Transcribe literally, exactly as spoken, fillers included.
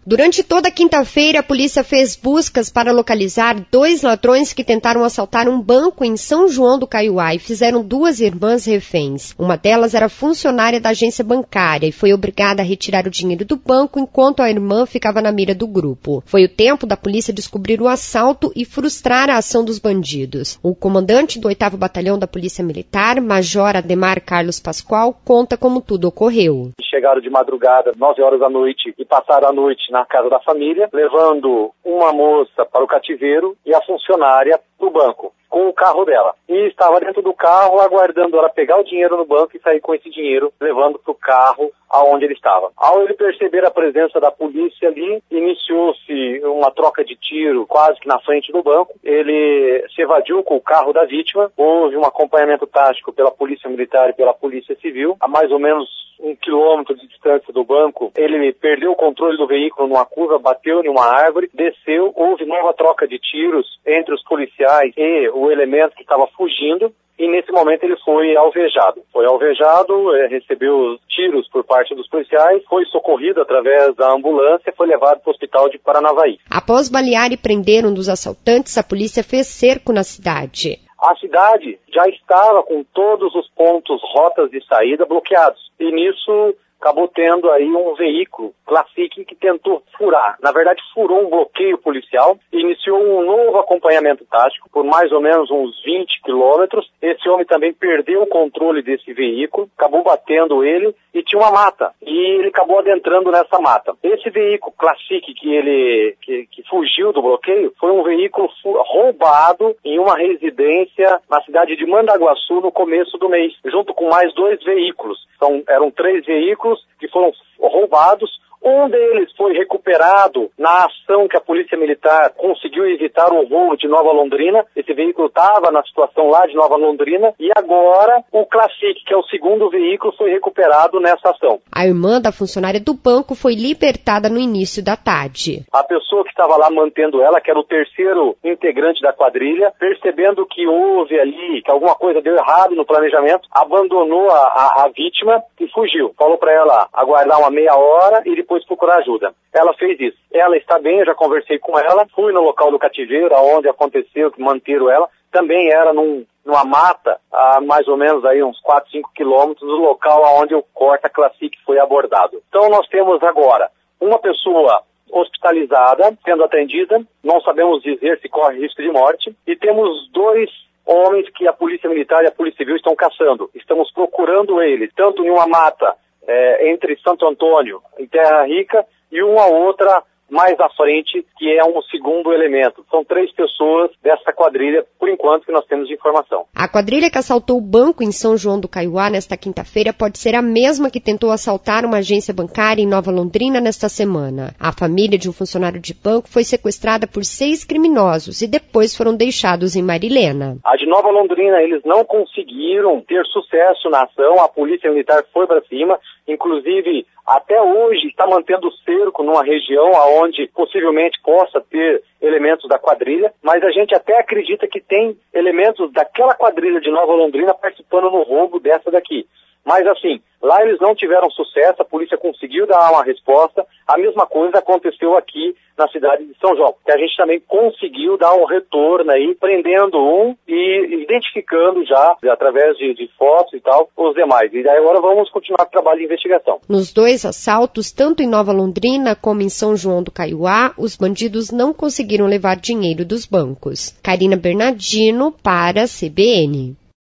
Durante toda a quinta-feira, a polícia fez buscas para localizar dois ladrões que tentaram assaltar um banco em São João do Caiuá e fizeram duas irmãs reféns. Uma delas era funcionária da agência bancária e foi obrigada a retirar o dinheiro do banco enquanto a irmã ficava na mira do grupo. Foi o tempo da polícia descobrir o assalto e frustrar a ação dos bandidos. O comandante do oitavo Batalhão da Polícia Militar, Major Ademar Carlos Pascoal, conta como tudo ocorreu. Chegaram de madrugada, nove horas da noite, e passaram a noite na casa da família, levando uma moça para o cativeiro e a funcionária para o banco, com o carro dela. E estava dentro do carro aguardando ela pegar o dinheiro no banco e sair com esse dinheiro, levando para o carro aonde ele estava. Ao ele perceber a presença da polícia ali, iniciou-se uma troca de tiro quase que na frente do banco. Ele se evadiu com o carro da vítima. Houve um acompanhamento tático pela Polícia Militar e pela Polícia Civil. A mais ou menos um quilômetro de distância do banco, ele perdeu o controle do veículo numa curva, bateu em uma árvore, desceu, houve nova troca de tiros entre os policiais e o elemento que estava fugindo. E nesse momento ele foi alvejado. Foi alvejado, é, recebeu tiros por parte dos policiais, foi socorrido através da ambulância e foi levado para o hospital de Paranavaí. Após balear e prender um dos assaltantes, a polícia fez cerco na cidade. A cidade já estava com todos os pontos, rotas de saída bloqueados. E nisso acabou tendo aí um veículo Classic que tentou furar. Na verdade, furou um bloqueio policial e iniciou um novo acompanhamento tático por mais ou menos uns vinte quilômetros. Esse homem também perdeu o controle desse veículo, acabou batendo ele e tinha uma mata. E ele acabou adentrando nessa mata. Esse veículo Classic que ele que, que fugiu do bloqueio foi um veículo roubado em uma residência na cidade de Mandaguaçu no começo do mês, junto com mais dois veículos. Então, eram três veículos que foram roubados. Um deles foi recuperado na ação que a Polícia Militar conseguiu evitar o roubo de Nova Londrina. Esse veículo estava na situação lá de Nova Londrina e agora o Classic, que é o segundo veículo, foi recuperado nessa ação. A irmã da funcionária do banco foi libertada no início da tarde. A pessoa que estava lá mantendo ela, que era o terceiro integrante da quadrilha, percebendo que houve ali, que alguma coisa deu errado no planejamento, abandonou a, a, a vítima e fugiu. Falou para ela aguardar uma meia hora e depois procurar ajuda. Ela fez isso. Ela está bem, eu já conversei com ela, fui no local do cativeiro, onde aconteceu, que manteram ela, também era num, numa mata, a mais ou menos aí uns quatro, cinco quilômetros do local onde o Corta Classic foi abordado. Então nós temos agora uma pessoa hospitalizada, sendo atendida, não sabemos dizer se corre risco de morte, e temos dois homens que a Polícia Militar e a Polícia Civil estão caçando. Estamos procurando eles, tanto em uma mata É, entre Santo Antônio e Terra Rica e uma outra mais à frente, que é um segundo elemento. São três pessoas dessa quadrilha, por enquanto, que nós temos de informação. A quadrilha que assaltou o banco em São João do Caiuá nesta quinta-feira pode ser a mesma que tentou assaltar uma agência bancária em Nova Londrina nesta semana. A família de um funcionário de banco foi sequestrada por seis criminosos e depois foram deixados em Marilena. A de Nova Londrina, eles não conseguiram ter sucesso na ação, a Polícia Militar foi para cima, inclusive até hoje está mantendo cerco numa região onde possivelmente possa ter elementos da quadrilha, mas a gente até acredita que tem elementos daquela quadrilha de Nova Londrina participando no roubo dessa daqui. Mas assim, lá eles não tiveram sucesso, a polícia conseguiu dar uma resposta. A mesma coisa aconteceu aqui na cidade de São João, que a gente também conseguiu dar um retorno aí, prendendo um e identificando já, através de, de fotos e tal, os demais. E daí agora vamos continuar o trabalho de investigação. Nos dois assaltos, tanto em Nova Londrina como em São João do Caiuá, os bandidos não conseguiram levar dinheiro dos bancos. Karina Bernardino para a C B N.